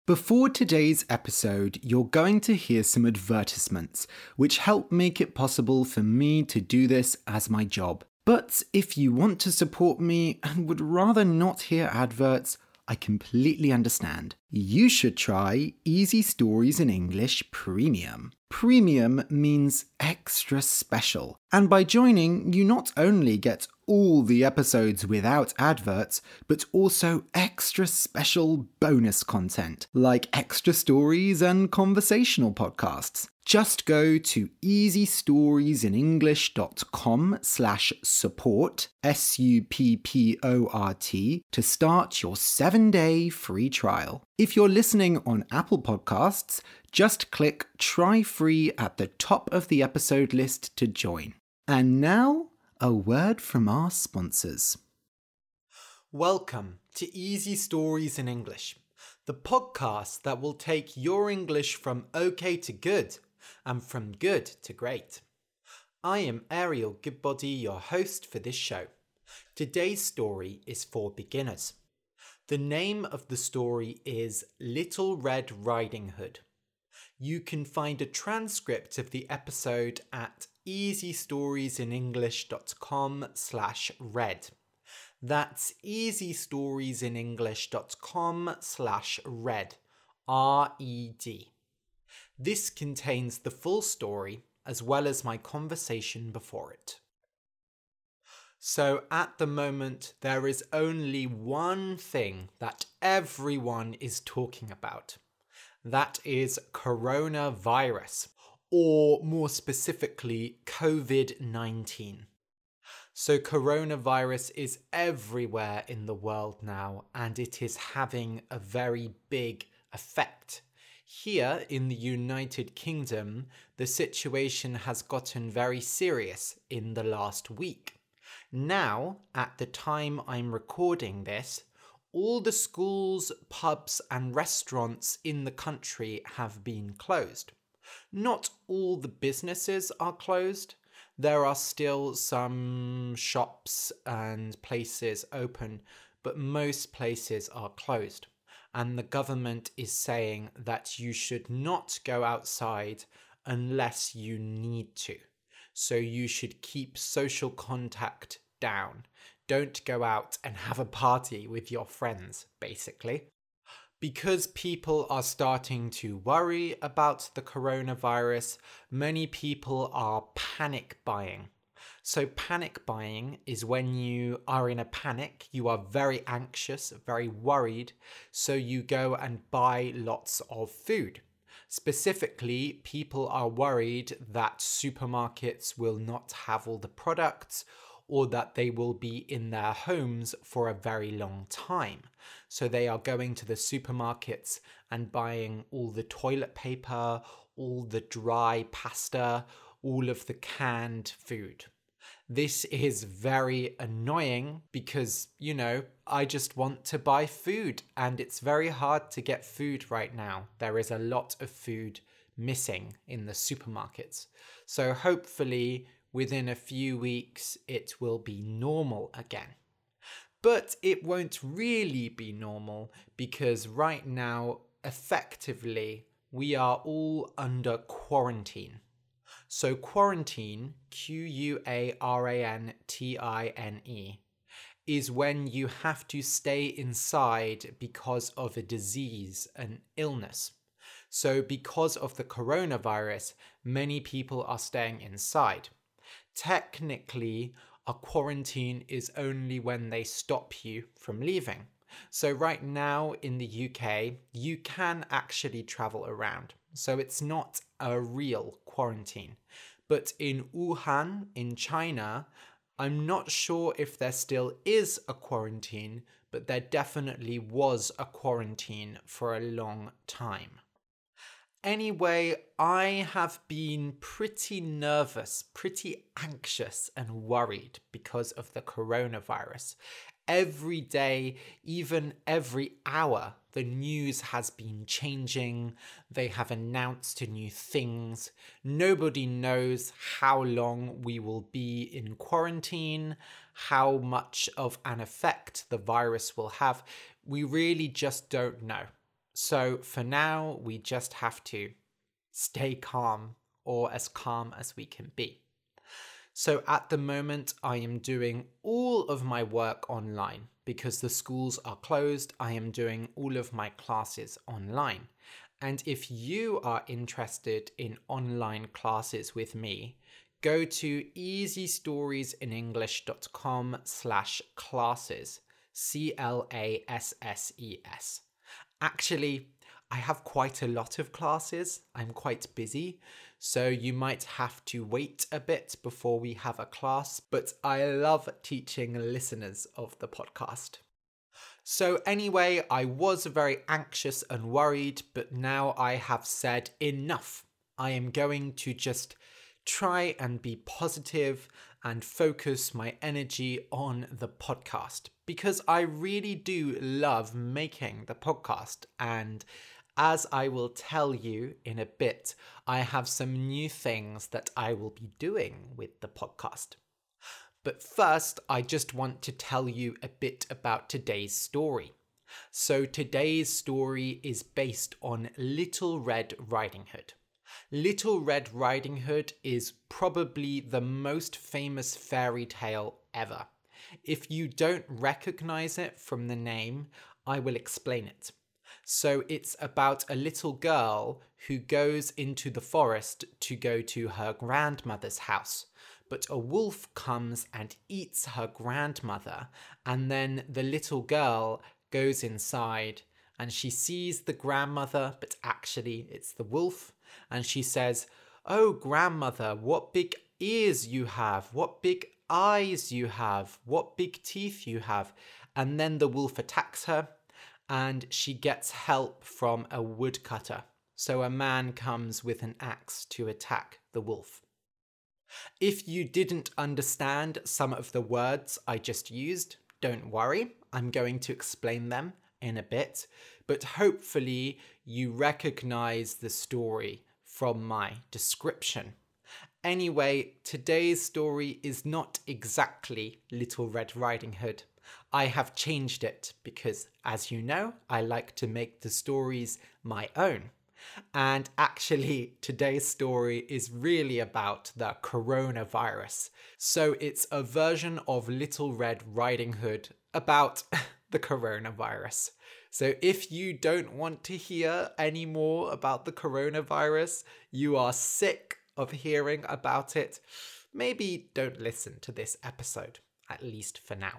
Before today's episode, you're going to hear some advertisements, which help make it possible for me to do this as my job. But if you want to support me and would rather not hear adverts, I completely understand. You should try Easy Stories in English Premium. Premium means extra special. And by joining, you not only get all the episodes without adverts, but also extra special bonus content, like extra stories and conversational podcasts. Just go to easystoriesinenglish.com/support, SUPPORT, to start your 7-day free trial. If you're listening on Apple Podcasts, just click Try Free at the top of the episode list to join. And now, a word from our sponsors. Welcome to Easy Stories in English, the podcast that will take your English from okay to good and from good to great. I am Ariel Goodbody, your host for this show. Today's story is for beginners. The name of the story is Little Red Riding Hood. You can find a transcript of the episode at easystoriesinenglish.com/read. That's easystoriesinenglish.com/read. R-E-D. This contains the full story as well as my conversation before it. So at the moment, there is only one thing that everyone is talking about. That is coronavirus, or more specifically, COVID-19. So coronavirus is everywhere in the world now, and it is having a very big effect. Here in the United Kingdom, the situation has gotten very serious in the last week. Now, at the time I'm recording this, all the schools, pubs and restaurants in the country have been closed. Not all the businesses are closed. There are still some shops and places open, but most places are closed. And the government is saying that you should not go outside unless you need to. So you should keep social contact down. Don't go out and have a party with your friends, basically. Because people are starting to worry about the coronavirus, many people are panic buying. So panic buying is when you are in a panic, you are very anxious, very worried, so you go and buy lots of food. Specifically, people are worried that supermarkets will not have all the products, or that they will be in their homes for a very long time. So they are going to the supermarkets and buying all the toilet paper, all the dry pasta, all of the canned food. This is very annoying because, I just want to buy food and it's very hard to get food right now. There is a lot of food missing in the supermarkets. So hopefully, within a few weeks, it will be normal again. But it won't really be normal because right now, effectively, we are all under quarantine. So quarantine, Quarantine, is when you have to stay inside because of a disease, an illness. So because of the coronavirus, many people are staying inside. Technically, a quarantine is only when they stop you from leaving. So right now in the UK, you can actually travel around. So it's not a real quarantine. But in Wuhan, in China, I'm not sure if there still is a quarantine, but there definitely was a quarantine for a long time. Anyway, I have been pretty nervous, pretty anxious and worried because of the coronavirus. Every day, even every hour, the news has been changing. They have announced new things. Nobody knows how long we will be in quarantine, how much of an effect the virus will have. We really just don't know. So for now, we just have to stay calm, or as calm as we can be. So at the moment, I am doing all of my work online because the schools are closed. I am doing all of my classes online. And if you are interested in online classes with me, go to easystoriesinenglish.com/classes, CLASSES. Actually, I have quite a lot of classes. I'm quite busy, so you might have to wait a bit before we have a class, but I love teaching listeners of the podcast. So anyway, I was very anxious and worried, but now I have said enough. I am going to just try and be positive and focus my energy on the podcast because I really do love making the podcast. And as I will tell you in a bit, I have some new things that I will be doing with the podcast. But first, I just want to tell you a bit about today's story. So today's story is based on Little Red Riding Hood. Little Red Riding Hood is probably the most famous fairy tale ever. If you don't recognize it from the name, I will explain it. So it's about a little girl who goes into the forest to go to her grandmother's house. But a wolf comes and eats her grandmother, and then the little girl goes inside and she sees the grandmother, but actually it's the wolf, and she says, "Oh, grandmother, what big ears you have, what big eyes you have, what big teeth you have." And then the wolf attacks her, and she gets help from a woodcutter. So a man comes with an axe to attack the wolf. If you didn't understand some of the words I just used, don't worry, I'm going to explain them in a bit, but hopefully you recognize the story from my description. Anyway, today's story is not exactly Little Red Riding Hood. I have changed it because, as you know, I like to make the stories my own. And actually, today's story is really about the coronavirus. So it's a version of Little Red Riding Hood about the coronavirus. So if you don't want to hear any more about the coronavirus, you are sick of hearing about it, maybe don't listen to this episode, at least for now.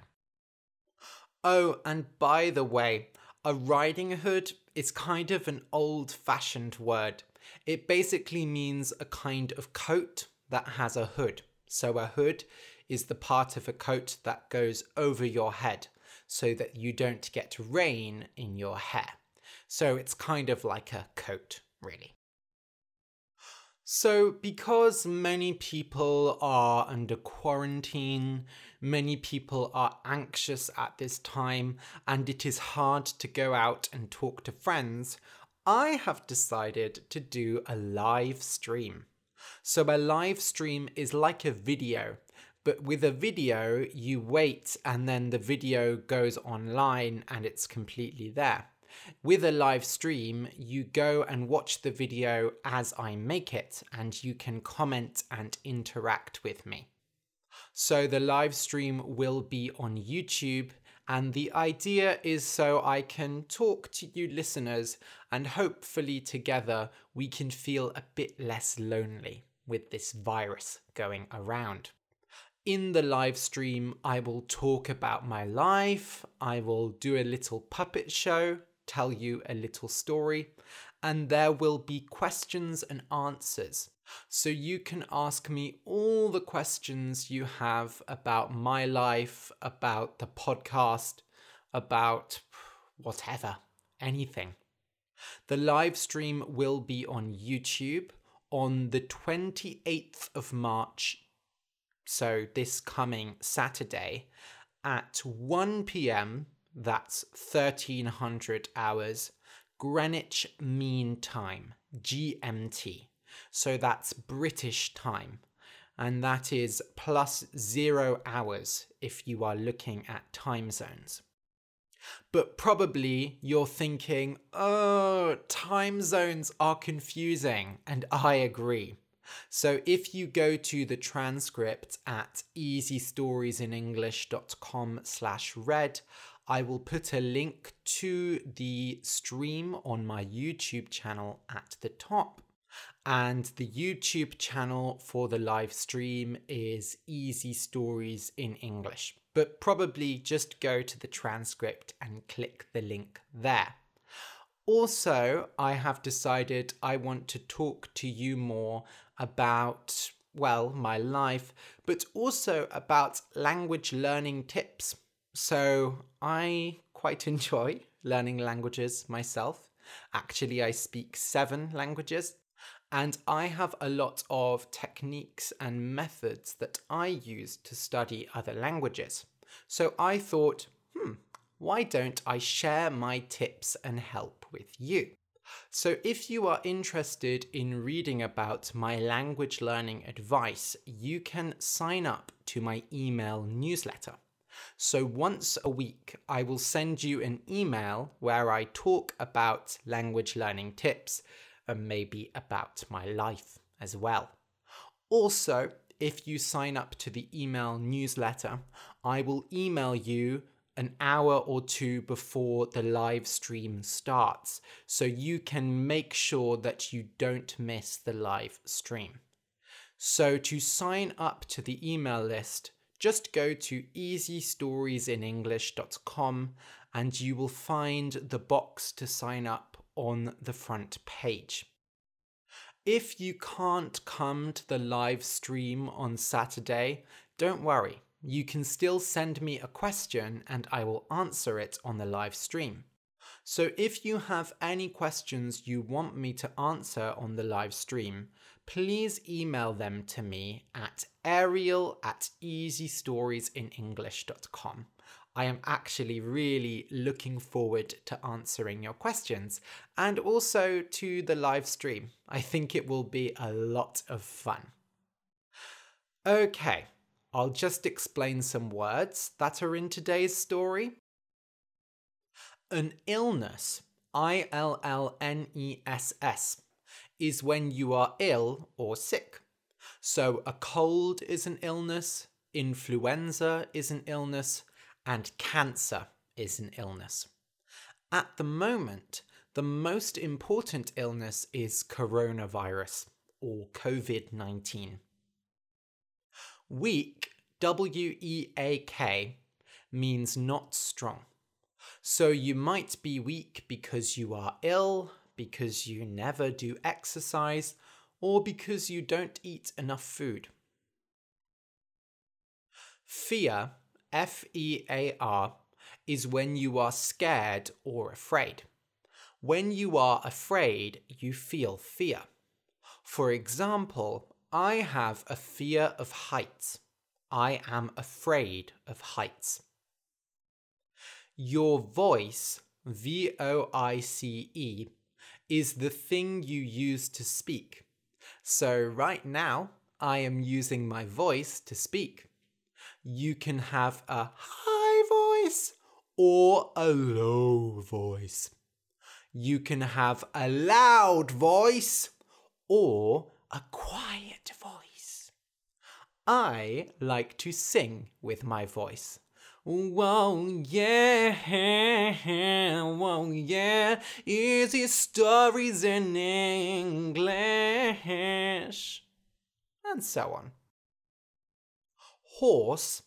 Oh, and by the way, a riding hood is kind of an old-fashioned word. It basically means a kind of coat that has a hood. So a hood is the part of a coat that goes over your head so that you don't get rain in your hair. So it's kind of like a coat, really. So because many people are under quarantine, many people are anxious at this time, and it is hard to go out and talk to friends, I have decided to do a live stream. So a live stream is like a video, but with a video, you wait and then the video goes online and it's completely there. With a live stream, you go and watch the video as I make it, and you can comment and interact with me. So the live stream will be on YouTube, and the idea is so I can talk to you listeners, and hopefully together we can feel a bit less lonely with this virus going around. In the live stream, I will talk about my life, I will do a little puppet show, tell you a little story, and there will be questions and answers. So you can ask me all the questions you have about my life, about the podcast, about whatever, anything. The live stream will be on YouTube on the 28th of March, so this coming Saturday, at 1 p.m, that's 1300 hours, Greenwich Mean Time, GMT. So that's British time. And that is plus 0 hours if you are looking at time zones. But probably you're thinking, oh, time zones are confusing, and I agree. So if you go to the transcript at easystoriesinenglish.com/read, I will put a link to the stream on my YouTube channel at the top. And the YouTube channel for the live stream is Easy Stories in English. But probably just go to the transcript and click the link there. Also, I have decided I want to talk to you more about, well, my life, but also about language learning tips. So I quite enjoy learning languages myself. Actually, I speak 7 languages. And I have a lot of techniques and methods that I use to study other languages. So I thought, why don't I share my tips and help with you? So if you are interested in reading about my language learning advice, you can sign up to my email newsletter. So once a week, I will send you an email where I talk about language learning tips and maybe about my life as well. Also, if you sign up to the email newsletter, I will email you an hour or 2 before the live stream starts, so you can make sure that you don't miss the live stream. So to sign up to the email list, just go to easystoriesinenglish.com and you will find the box to sign up on the front page. If you can't come to the live stream on Saturday, don't worry. You can still send me a question and I will answer it on the live stream. So if you have any questions you want me to answer on the live stream, please email them to me at ariel@easystoriesinenglish.com. I am actually really looking forward to answering your questions and also to the live stream. I think it will be a lot of fun. Okay, I'll just explain some words that are in today's story. An illness, ILLNESS, is when you are ill or sick. So a cold is an illness, influenza is an illness, and cancer is an illness. At the moment, the most important illness is coronavirus or COVID-19. Weak, W-E-A-K, means not strong. So you might be weak because you are ill, because you never do exercise, or because you don't eat enough food. Fear, F-E-A-R, is when you are scared or afraid. When you are afraid, you feel fear. For example, I have a fear of heights. I am afraid of heights. Your voice, V-O-I-C-E, is the thing you use to speak. So right now, I am using my voice to speak. You can have a high voice or a low voice. You can have a loud voice or a quiet voice. I like to sing with my voice. Whoa, yeah, whoa, yeah, easy stories in English. And so on. Hoarse,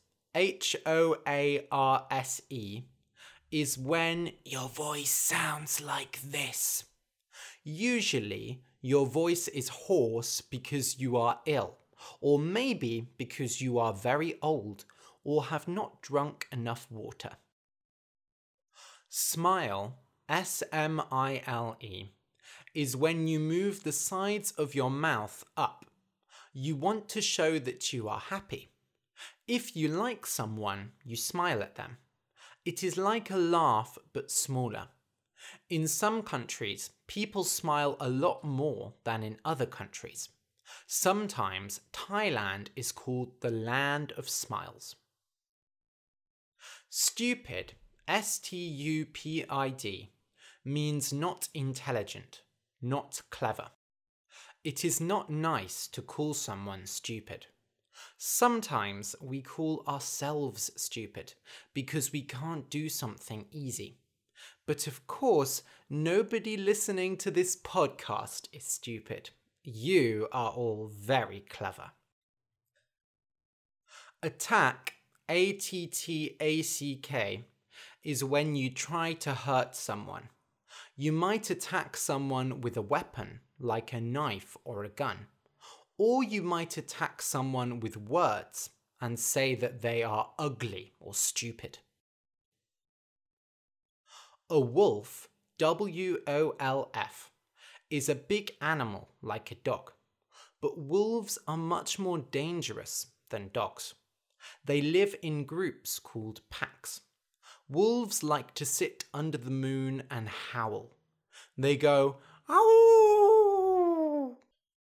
H-O-A-R-S-E, is when your voice sounds like this. Usually, your voice is hoarse because you are ill, or maybe because you are very old or have not drunk enough water. Smile, S-M-I-L-E, is when you move the sides of your mouth up. You want to show that you are happy. If you like someone, you smile at them. It is like a laugh, but smaller. In some countries, people smile a lot more than in other countries. Sometimes Thailand is called the land of smiles. Stupid, stupid means not intelligent, not clever. It is not nice to call someone stupid. Sometimes we call ourselves stupid because we can't do something easy. But of course, nobody listening to this podcast is stupid. You are all very clever. Attack, A-T-T-A-C-K, is when you try to hurt someone. You might attack someone with a weapon, like a knife or a gun. Or you might attack someone with words and say that they are ugly or stupid. A wolf, W-O-L-F, is a big animal like a dog. But wolves are much more dangerous than dogs. They live in groups called packs. Wolves like to sit under the moon and howl. They go, "Ow!"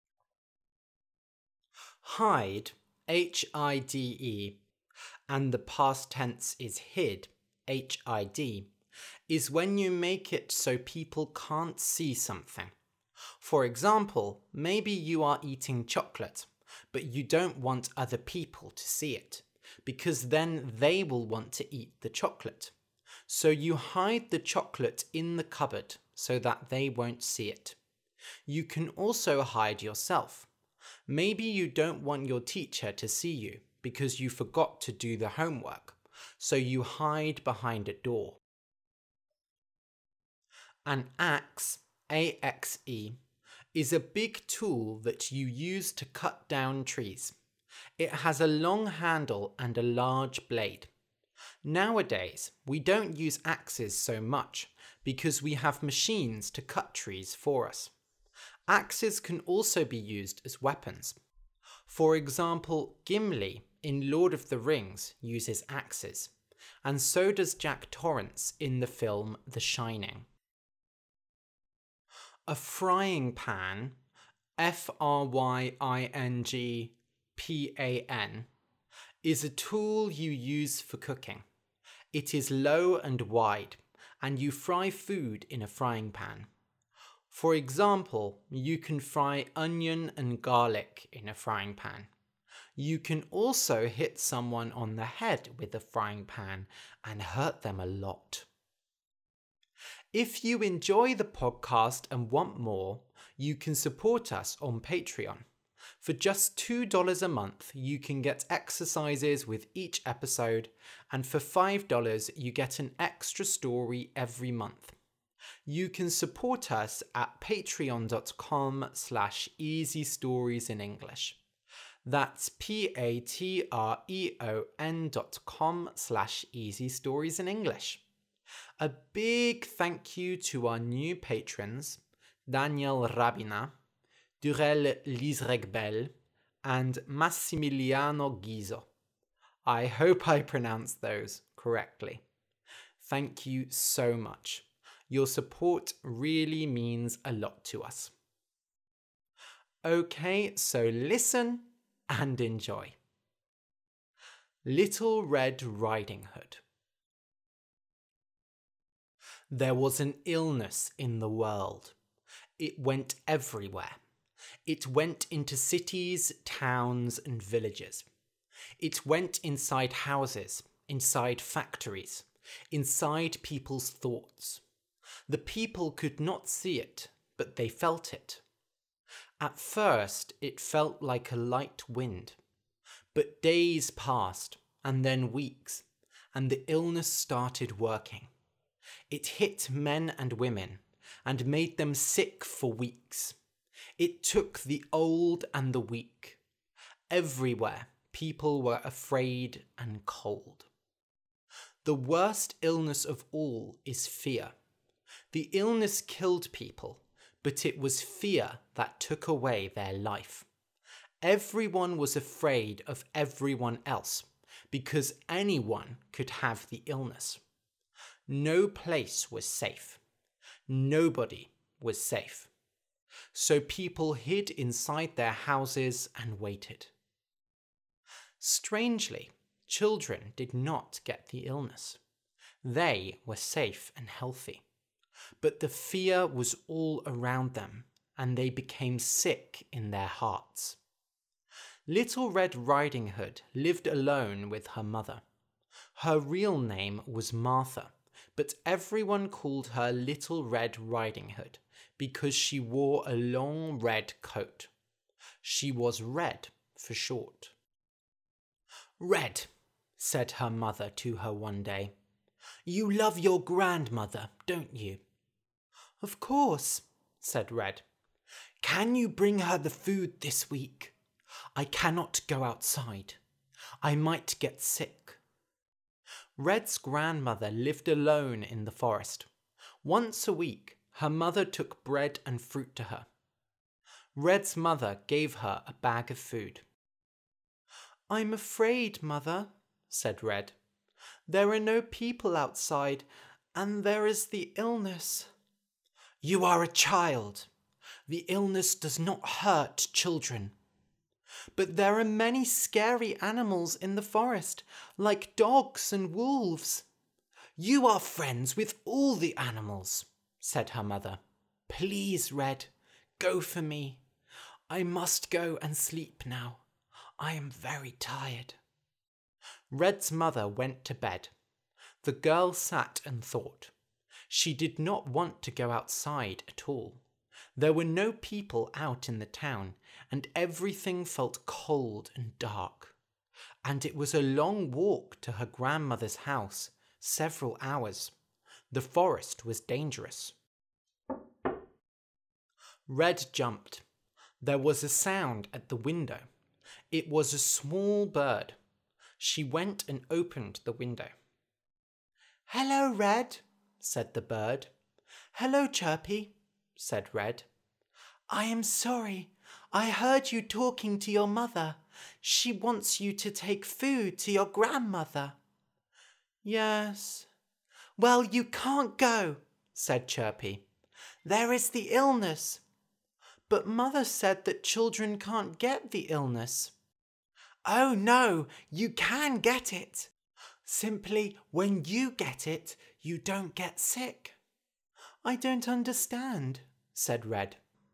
Hide, H-I-D-E, and the past tense is hid, H-I-D, is when you make it so people can't see something. For example, maybe you are eating chocolate, but you don't want other people to see it, because then they will want to eat the chocolate. So you hide the chocolate in the cupboard so that they won't see it. You can also hide yourself. Maybe you don't want your teacher to see you because you forgot to do the homework, so you hide behind a door. An axe, A-X-E, is a big tool that you use to cut down trees. It has a long handle and a large blade. Nowadays, we don't use axes so much because we have machines to cut trees for us. Axes can also be used as weapons. For example, Gimli in Lord of the Rings uses axes, and so does Jack Torrance in the film The Shining. A frying pan, F-R-Y-I-N-G-P-A-N, is a tool you use for cooking. It is low and wide, and you fry food in a frying pan. For example, you can fry onion and garlic in a frying pan. You can also hit someone on the head with a frying pan and hurt them a lot. If you enjoy the podcast and want more, you can support us on Patreon. For just $2 a month, you can get exercises with each episode, and for $5, you get an extra story every month. You can support us at patreon.com/easystoriesinenglish. That's patreon.com/easystoriesinenglish. A big thank you to our new patrons, Daniel Rabina, Durel Lisregbel, and Massimiliano Ghiso. I hope I pronounced those correctly. Thank you so much. Your support really means a lot to us. Okay, so listen and enjoy. Little Red Riding Hood. There was an illness in the world. It went everywhere. It went into cities, towns, and villages. It went inside houses, inside factories, inside people's thoughts. The people could not see it, but they felt it. At first, it felt like a light wind. But days passed, and then weeks, and the illness started working. It hit men and women, and made them sick for weeks. It took the old and the weak. Everywhere, people were afraid and cold. The worst illness of all is fear. The illness killed people, but it was fear that took away their life. Everyone was afraid of everyone else, because anyone could have the illness. No place was safe. Nobody was safe. So people hid inside their houses and waited. Strangely, children did not get the illness. They were safe and healthy, but the fear was all around them, and they became sick in their hearts. Little Red Riding Hood lived alone with her mother. Her real name was Martha, but everyone called her Little Red Riding Hood because she wore a long red coat. She was Red for short. "Red," said her mother to her one day, "you love your grandmother, don't you?" "Of course," said Red. "Can you bring her the food this week? I cannot go outside. I might get sick." Red's grandmother lived alone in the forest. Once a week, her mother took bread and fruit to her. Red's mother gave her a bag of food. "I'm afraid, Mother," said Red. "There are no people outside, and there is the illness." "You are a child. The illness does not hurt children." "But there are many scary animals in the forest, like dogs and wolves." "You are friends with all the animals," said her mother. "Please, Red, go for me. I must go and sleep now. I am very tired." Red's mother went to bed. The girl sat and thought. She did not want to go outside at all. There were no people out in the town, and everything felt cold and dark. And it was a long walk to her grandmother's house, several hours. The forest was dangerous. Red jumped. There was a sound at the window. It was a small bird. She went and opened the window. "Hello, Red," said the bird. "Hello, Chirpy," said Red. "I am sorry. I heard you talking to your mother. She wants you to take food to your grandmother." "Yes." "Well, you can't go," said Chirpy. "There is the illness." "But Mother said that children can't get the illness." "Oh no, you can get it. Simply, when you get it, you don't get sick." "I don't understand," said Red.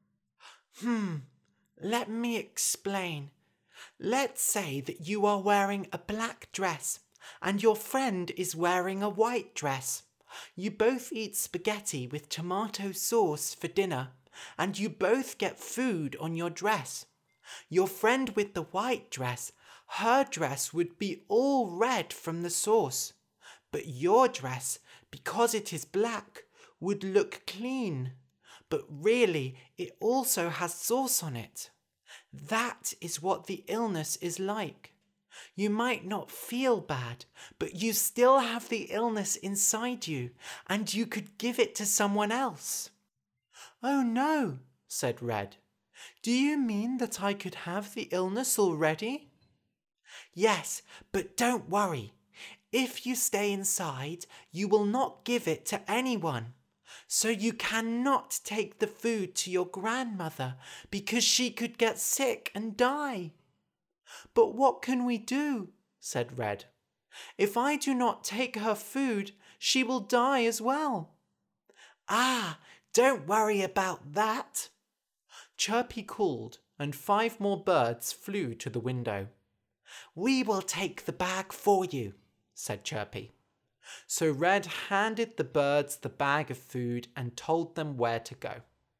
Let me explain. Let's say that you are wearing a black dress and your friend is wearing a white dress. You both eat spaghetti with tomato sauce for dinner, and you both get food on your dress. Your friend with the white dress, her dress would be all red from the sauce, but your dress, because it is black, would look clean. But really, it also has sauce on it. That is what the illness is like. You might not feel bad, but you still have the illness inside you, and you could give it to someone else." "Oh no," said Red. "Do you mean that I could have the illness already?" "Yes, but don't worry. If you stay inside, you will not give it to anyone. So you cannot take the food to your grandmother because she could get sick and die." "But what can we do?" said Red. "If I do not take her food, she will die as well." "Ah, don't worry about that." Chirpy called, and 5 more birds flew to the window. "We will take the bag for you," said Chirpy. So Red handed the birds the bag of food and told them where to go.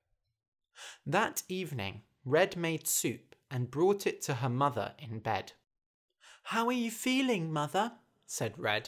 That evening, Red made soup and brought it to her mother in bed. "How are you feeling, Mother?" said Red.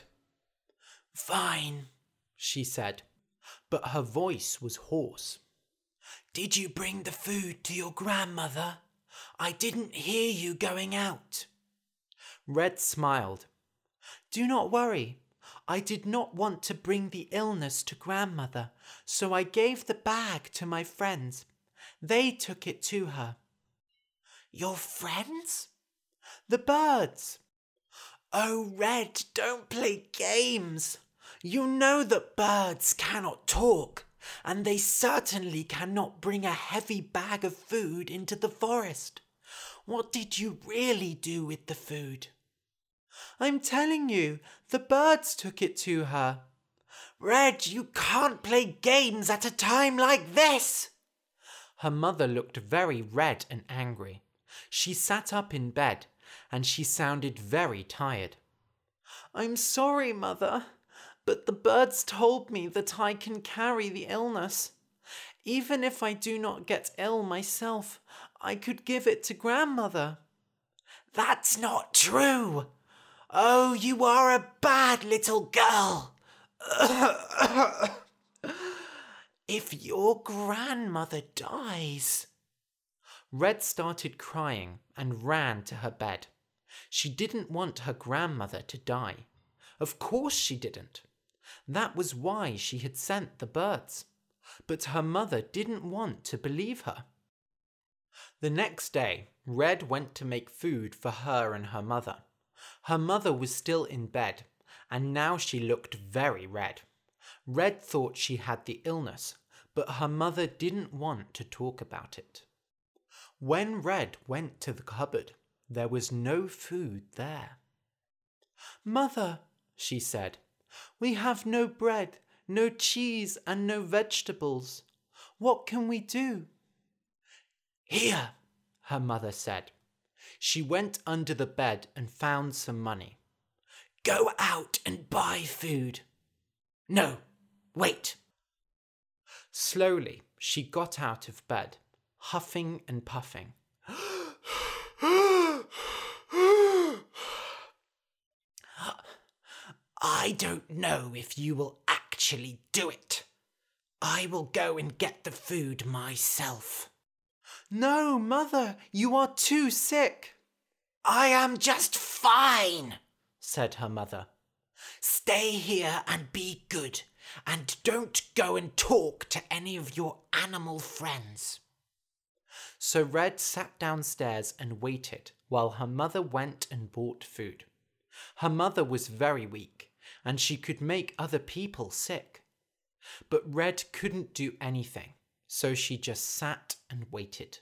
"Fine," she said, but her voice was hoarse. "Did you bring the food to your grandmother? I didn't hear you going out." Red smiled. "Do not worry. I did not want to bring the illness to grandmother, so I gave the bag to my friends. They took it to her." "Your friends?" "The birds." "Oh, Red, don't play games. You know that birds cannot talk, and they certainly cannot bring a heavy bag of food into the forest. What did you really do with the food?" "I'm telling you, the birds took it to her." Red, you can't play games at a time like this! Her mother looked very red and angry. She sat up in bed, and she sounded very tired. I'm sorry, Mother, but the birds told me that I can carry the illness. Even if I do not get ill myself, I could give it to Grandmother. That's not true! Oh, you are a bad little girl! If your grandmother dies... Red started crying and ran to her bed. She didn't want her grandmother to die. Of course she didn't. That was why she had sent the birds. But her mother didn't want to believe her. The next day, Red went to make food for her and her mother. Her mother was still in bed, and now she looked very red. Red thought she had the illness, but her mother didn't want to talk about it. When Red went to the cupboard, there was no food there. Mother, she said, we have no bread, no cheese, and no vegetables. What can we do? Here, her mother said. She went under the bed and found some money. Go out and buy food. No, wait. Slowly, she got out of bed, huffing and puffing. I don't know if you will actually do it. I will go and get the food myself. No, Mother, you are too sick. I am just fine, said her mother. Stay here and be good, and don't go and talk to any of your animal friends. So Red sat downstairs and waited while her mother went and bought food. Her mother was very weak, and she could make other people sick. But Red couldn't do anything, so she just sat and waited.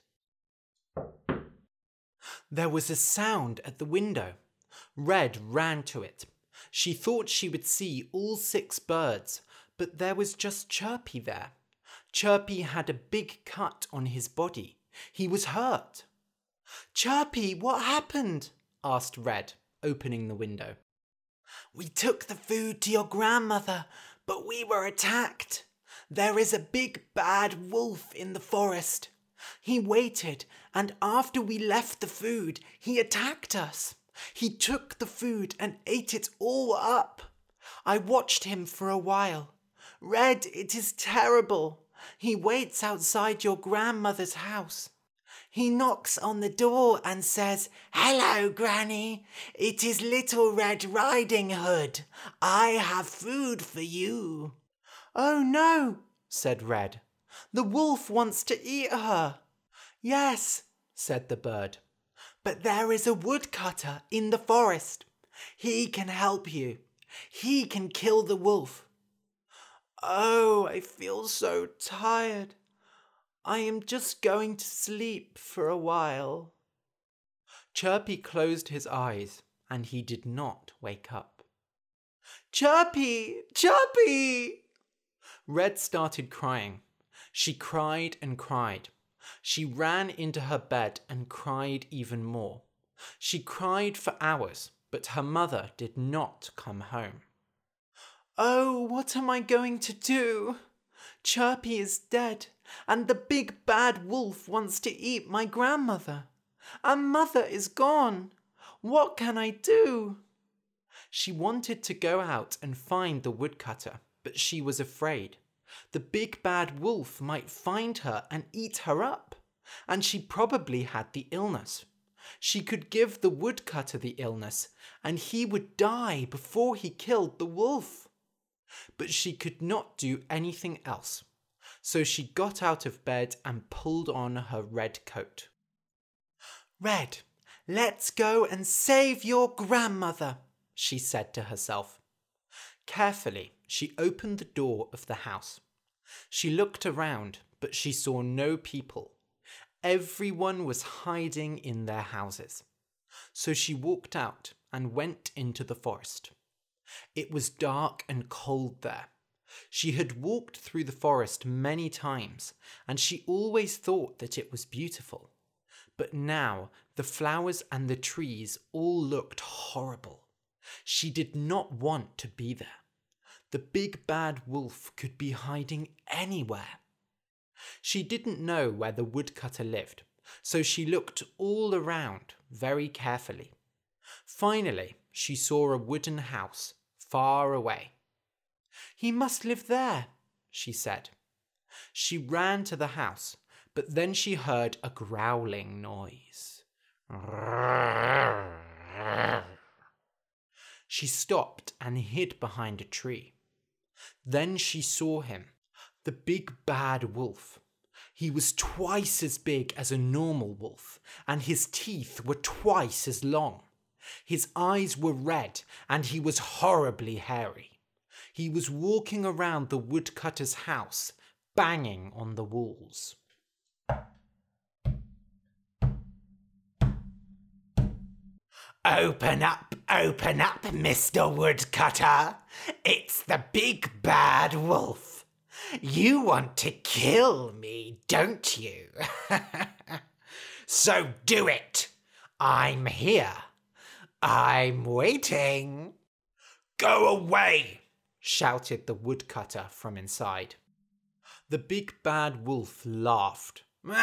There was a sound at the window. Red ran to it. She thought she would see all 6 birds, but there was just Chirpy there. Chirpy had a big cut on his body. He was hurt. Chirpy, what happened? Asked Red, opening the window. We took the food to your grandmother, but we were attacked. There is a big bad wolf in the forest. He waited, and after we left the food, he attacked us. He took the food and ate it all up. I watched him for a while. Red, it is terrible. He waits outside your grandmother's house. He knocks on the door and says, Hello, Granny. It is Little Red Riding Hood. I have food for you. Oh, no, said Red. The wolf wants to eat her. Yes, said the bird. But there is a woodcutter in the forest. He can help you. He can kill the wolf. Oh, I feel so tired. I am just going to sleep for a while. Chirpy closed his eyes, and he did not wake up. Chirpy! Chirpy! Red started crying. She cried and cried. She ran into her bed and cried even more. She cried for hours, but her mother did not come home. Oh, what am I going to do? Chirpy is dead, and the big bad wolf wants to eat my grandmother. And Mother is gone. What can I do? She wanted to go out and find the woodcutter, but she was afraid. The big bad wolf might find her and eat her up, and she probably had the illness. She could give the woodcutter the illness, and he would die before he killed the wolf. But she could not do anything else, so she got out of bed and pulled on her red coat. Red, let's go and save your grandmother, she said to herself. Carefully, she opened the door of the house. She looked around, but she saw no people. Everyone was hiding in their houses. So she walked out and went into the forest. It was dark and cold there. She had walked through the forest many times, and she always thought that it was beautiful. But now the flowers and the trees all looked horrible. She did not want to be there. The big bad wolf could be hiding anywhere. She didn't know where the woodcutter lived, so she looked all around very carefully. Finally, she saw a wooden house far away. "He must live there," she said. She ran to the house, but then she heard a growling noise. She stopped and hid behind a tree. Then she saw him, the big bad wolf. He was twice as big as a normal wolf, and his teeth were twice as long. His eyes were red, and he was horribly hairy. He was walking around the woodcutter's house, banging on the walls. "Open up, Mr. Woodcutter. It's the big bad wolf. You want to kill me, don't you? So do it. I'm here. I'm waiting." "Go away," shouted the woodcutter from inside. The big bad wolf laughed.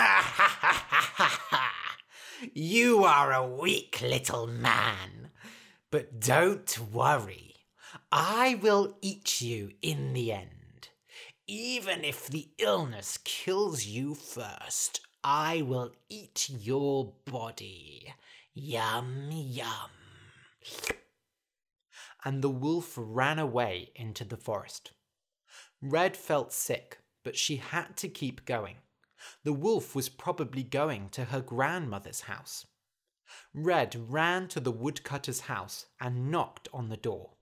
"You are a weak little man, but don't worry. I will eat you in the end. Even if the illness kills you first, I will eat your body. Yum, yum." And the wolf ran away into the forest. Red felt sick, but she had to keep going. The wolf was probably going to her grandmother's house. Red ran to the woodcutter's house and knocked on the door.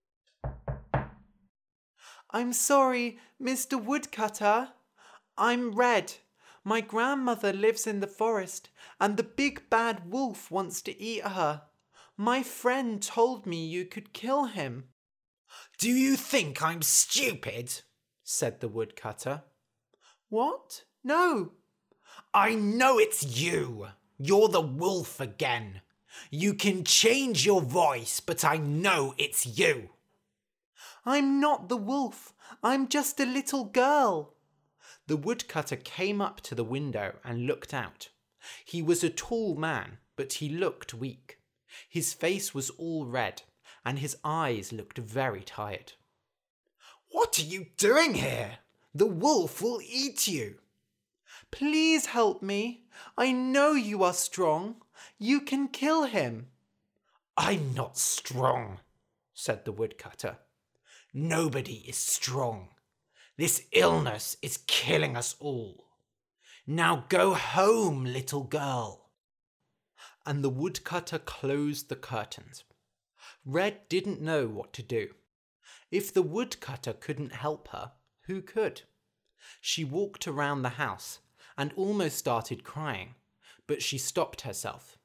"I'm sorry, Mr. Woodcutter. I'm Red. My grandmother lives in the forest, and the big bad wolf wants to eat her. My friend told me you could kill him." "Do you think I'm stupid?" said the woodcutter. "What? No." "I know it's you. You're the wolf again. You can change your voice, but I know it's you." "I'm not the wolf. I'm just a little girl." The woodcutter came up to the window and looked out. He was a tall man, but he looked weak. His face was all red, and his eyes looked very tired. "What are you doing here? The wolf will eat you." "Please help me. I know you are strong. You can kill him." "I'm not strong," said the woodcutter. "Nobody is strong. This illness is killing us all. Now go home, little girl." And the woodcutter closed the curtains. Red didn't know what to do. If the woodcutter couldn't help her, who could? She walked around the house and almost started crying, but she stopped herself.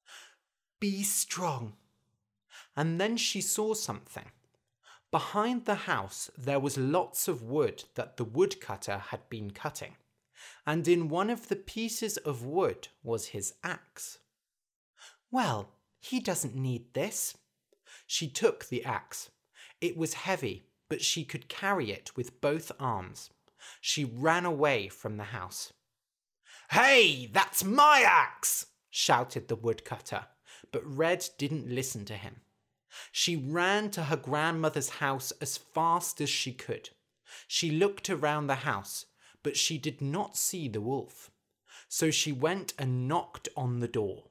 "Be strong." And then she saw something. Behind the house there was lots of wood that the woodcutter had been cutting, and in one of the pieces of wood was his axe. "Well, he doesn't need this." She took the axe. It was heavy, but she could carry it with both arms. She ran away from the house. "Hey, that's my axe!" shouted the woodcutter, but Red didn't listen to him. She ran to her grandmother's house as fast as she could. She looked around the house, but she did not see the wolf. So she went and knocked on the door.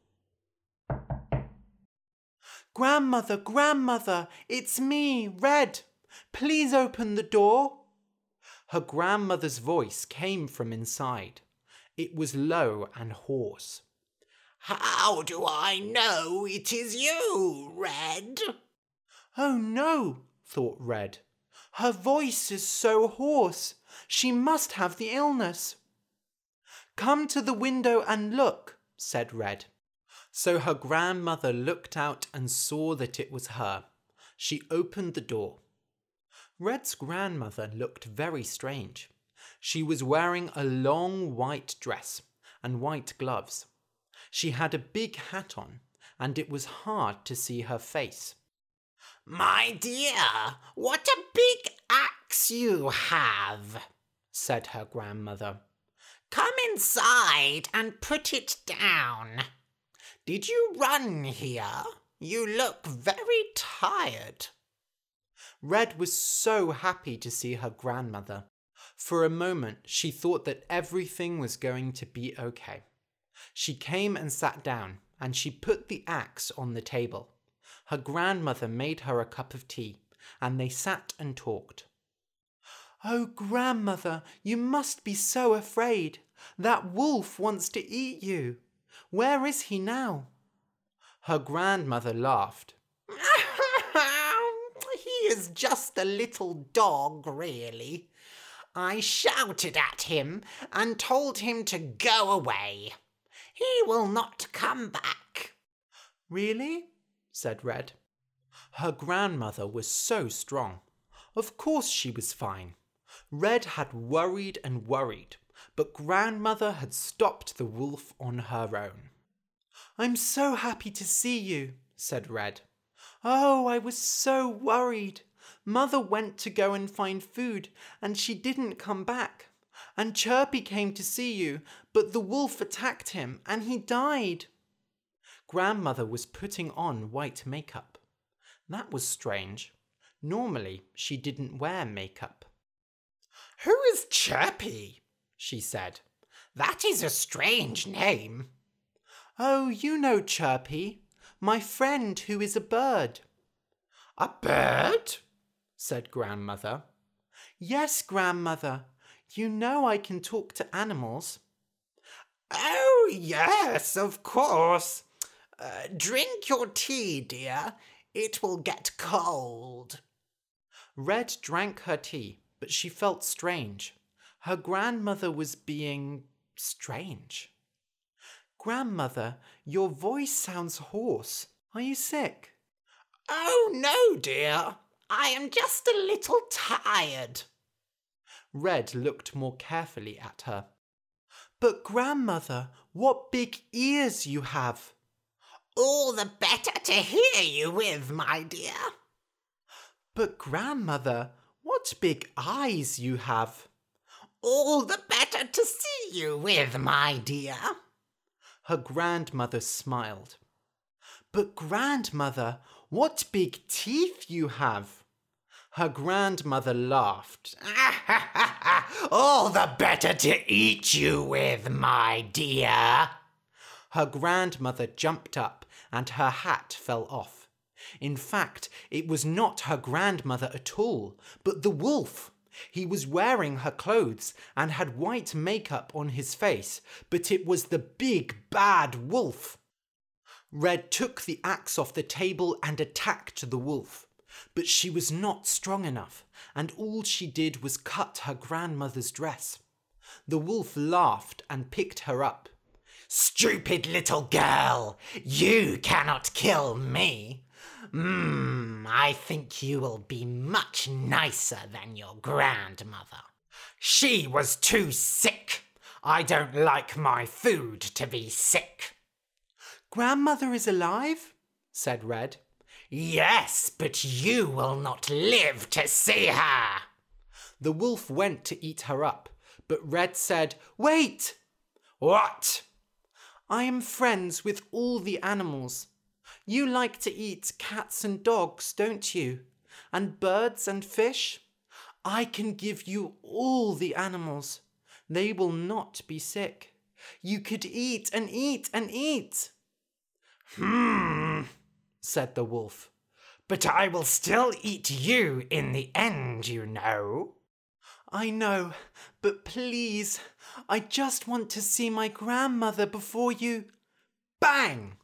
"Grandmother, grandmother, it's me, Red. Please open the door." Her grandmother's voice came from inside. It was low and hoarse. "How do I know it is you, Red?" "Oh no," thought Red. "Her voice is so hoarse. She must have the illness." "Come to the window and look," said Red. So her grandmother looked out and saw that it was her. She opened the door. Red's grandmother looked very strange. She was wearing a long white dress and white gloves. She had a big hat on, and it was hard to see her face. "My dear, what a big axe you have," said her grandmother. "Come inside and put it down. Did you run here? You look very tired." Red was so happy to see her grandmother. For a moment, she thought that everything was going to be okay. She came and sat down, and she put the axe on the table. Her grandmother made her a cup of tea, and they sat and talked. "Oh, grandmother, you must be so afraid. That wolf wants to eat you. Where is he now?" Her grandmother laughed. "He is just a little dog, really. I shouted at him and told him to go away. He will not come back." "Really?" said Red. Her grandmother was so strong. Of course she was fine. Red had worried and worried, but grandmother had stopped the wolf on her own. "I'm so happy to see you," said Red. "Oh, I was so worried. Mother went to go and find food, and she didn't come back. And Chirpy came to see you, but the wolf attacked him, and he died." Grandmother was putting on white makeup. That was strange. Normally, she didn't wear makeup. "Who is Chirpy?" she said. "That is a strange name." "Oh, you know Chirpy, my friend who is a bird." "A bird?" said grandmother. "Yes, grandmother. You know I can talk to animals." "Oh, yes, of course. Drink your tea, dear. It will get cold." Red drank her tea, but she felt strange. Her grandmother was being strange. "Grandmother, your voice sounds hoarse. Are you sick?" "Oh, no, dear. I am just a little tired." Red looked more carefully at her. "But grandmother, what big ears you have!" "All the better to hear you with, my dear." "But grandmother, what big eyes you have!" "All the better to see you with, my dear." Her grandmother smiled. "But grandmother, what big teeth you have!" Her grandmother laughed. "All the better to eat you with, my dear." Her grandmother jumped up and her hat fell off. In fact, it was not her grandmother at all, but the wolf. He was wearing her clothes and had white makeup on his face, but it was the big bad wolf. Red took the axe off the table and attacked the wolf, but she was not strong enough, and all she did was cut her grandmother's dress. The wolf laughed and picked her up. "Stupid little girl, you cannot kill me. I think you will be much nicer than your grandmother. She was too sick. I don't like my food to be sick." "Grandmother is alive?" said Red. "Yes, but you will not live to see her." The wolf went to eat her up, but Red said, "Wait!" "What?" "I am friends with all the animals. You like to eat cats and dogs, don't you? And birds and fish? I can give you all the animals. They will not be sick. You could eat and eat and eat." Said the wolf. "But I will still eat you in the end, you know." "I know, but please, I just want to see my grandmother before you—" Bang!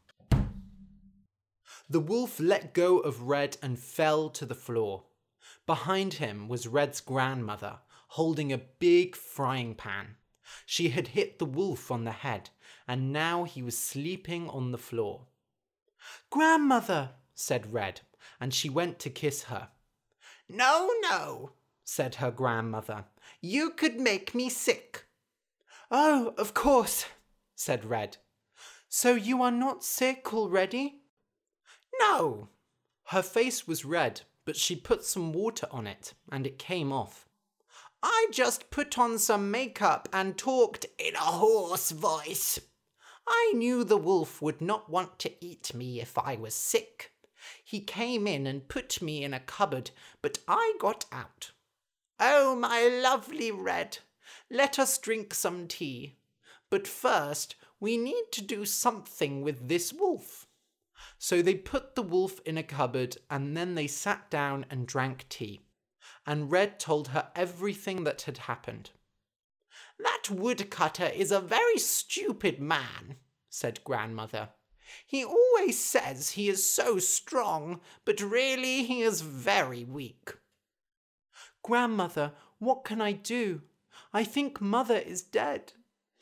The wolf let go of Red and fell to the floor. Behind him was Red's grandmother, holding a big frying pan. She had hit the wolf on the head, and now he was sleeping on the floor. "Grandmother," said Red, and she went to kiss her. No, no, said her grandmother. You could make me sick. Oh, of course, said Red. So you are not sick already? No. Her face was red, but she put some water on it, and it came off. I just put on some makeup and talked in a hoarse voice. I knew the wolf would not want to eat me if I was sick. He came in and put me in a cupboard, but I got out. Oh, my lovely Red, let us drink some tea. But first, we need to do something with this wolf. So they put the wolf in a cupboard, and then they sat down and drank tea. And Red told her everything that had happened. That woodcutter is a very stupid man, said Grandmother. He always says he is so strong, but really he is very weak. Grandmother, what can I do? I think Mother is dead.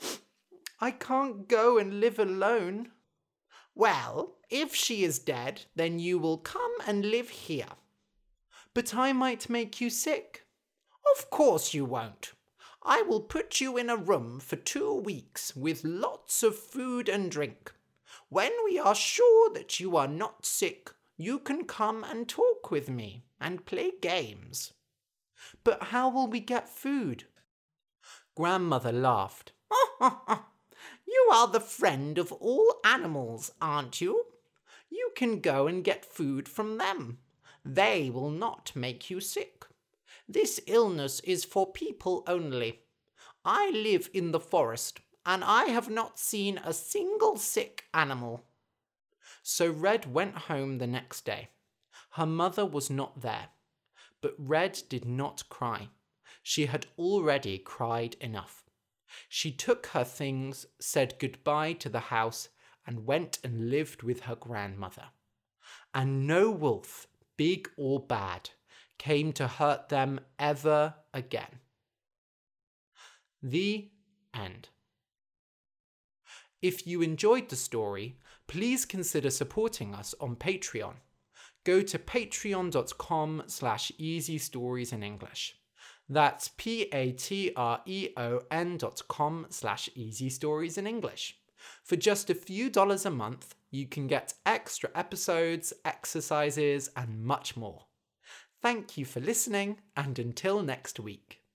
I can't go and live alone. Well, if she is dead, then you will come and live here. But I might make you sick. Of course you won't. I will put you in a room for 2 weeks with lots of food and drink. When we are sure that you are not sick, you can come and talk with me and play games. But how will we get food? Grandmother laughed. You are the friend of all animals, aren't you? You can go and get food from them. They will not make you sick. This illness is for people only. I live in the forest, and I have not seen a single sick animal. So Red went home the next day. Her mother was not there, but Red did not cry. She had already cried enough. She took her things, said goodbye to the house, and went and lived with her grandmother. And no wolf, big or bad, came to hurt them ever again. The end. If you enjoyed the story, please consider supporting us on Patreon. Go to patreon.com/easystoriesinenglish. That's patreon.com/easystoriesinenglish. For just a few dollars a month, you can get extra episodes, exercises, and much more. Thank you for listening, and until next week.